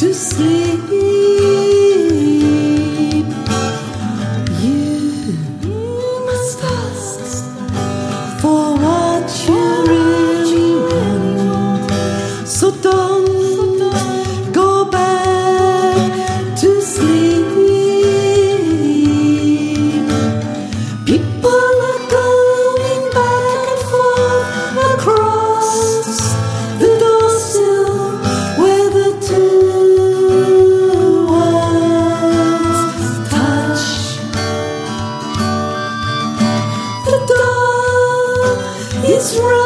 to sleep. You must ask for what you really want, so don't go back to sleep. People are going back and forth across the doorsill where the two worlds touch. The door is right.